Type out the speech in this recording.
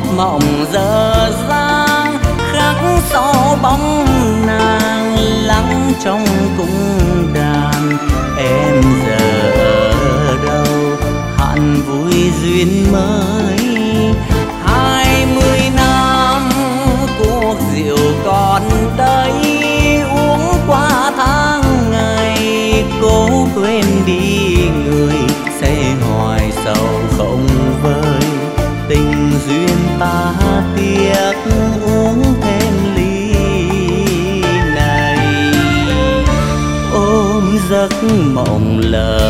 mộng dở dang khắc sâu bóng nàng lắng trong cung đàn. Em giờ ở đâu hạn vui duyên mới, 20 năm cuộc rượu còn đây, uống qua tháng ngày cố quên đi người, sẽ hoài sầu không vơi. Tình duyên ta tiếc uống thêm ly này, ôm giấc mộng lờ